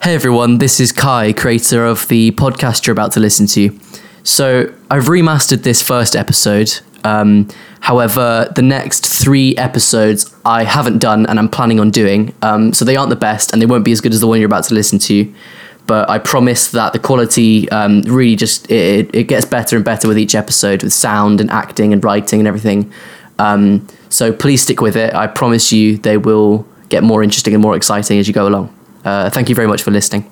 Hey everyone, this is Kai, creator of the podcast you're about to listen to. So I've remastered this first episode. However, the next 3 episodes I haven't done and I'm planning on doing. So they aren't the best and they won't be as good as the one you're about to listen to. But I promise that the quality really just, it gets better and better with each episode, with sound and acting and writing and everything. So please stick with it. I promise you they will get more interesting and more exciting as you go along. Thank you very much for listening.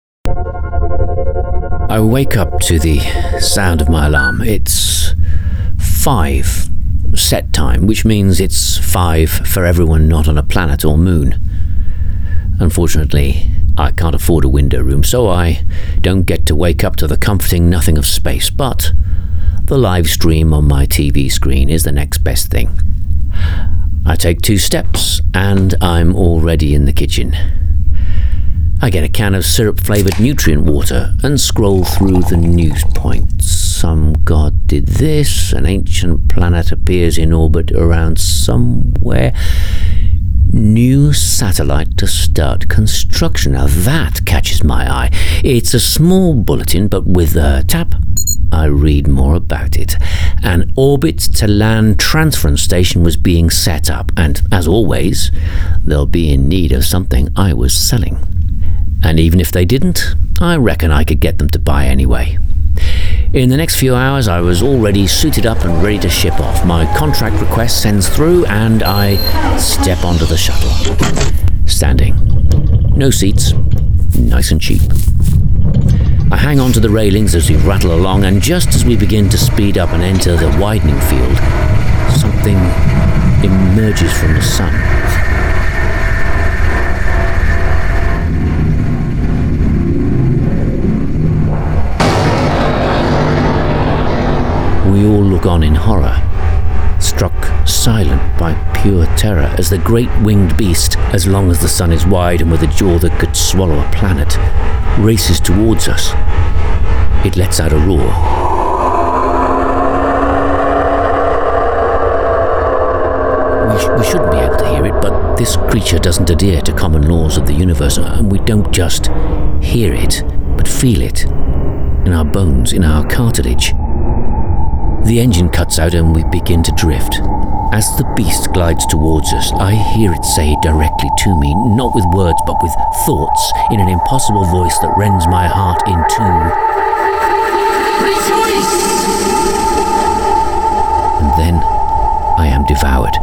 I wake up to the sound of my alarm. It's 5 set time, which means it's 5 for everyone not on a planet or moon. Unfortunately, I can't afford a window room, so I don't get to wake up to the comforting nothing of space, but the live stream on my TV screen is the next best thing. I take 2 steps and I'm already in the kitchen. I get a can of syrup-flavoured nutrient water and scroll through the news points. Some god did this, an ancient planet appears in orbit around somewhere. New satellite to start construction. Now that catches my eye. It's a small bulletin, but with a tap, I read more about it. An orbit to land transference station was being set up, and as always, they'll be in need of something I was selling. And even if they didn't, I reckon I could get them to buy anyway. In the next few hours, I was already suited up and ready to ship off. My contract request sends through and I step onto the shuttle. Standing. No seats. Nice and cheap. I hang on to the railings as we rattle along, and just as we begin to speed up and enter the widening field, something emerges from the sun. We all look on in horror, struck silent by pure terror as the great winged beast, as long as the sun is wide and with a jaw that could swallow a planet, races towards us. It lets out a roar. We shouldn't be able to hear it, but this creature doesn't adhere to common laws of the universe, and we don't just hear it, but feel it in our bones, in our cartilage. The engine cuts out and we begin to drift. As the beast glides towards us, I hear it say directly to me, not with words but with thoughts, in an impossible voice that rends my heart in two. Rejoice! And then I am devoured.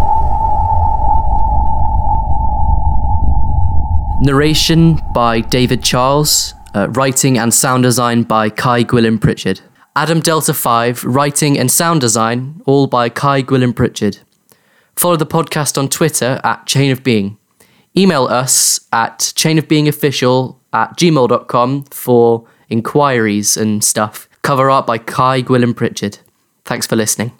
Narration by David Charles, writing and sound design by Kai Gwilym Pritchard. Adam Delta 5, writing and sound design, all by Kai Gwilym Pritchard. Follow the podcast on Twitter at Chain of Being. Email us at chainofbeingofficial@gmail.com for inquiries and stuff. Cover art by Kai Gwilym Pritchard. Thanks for listening.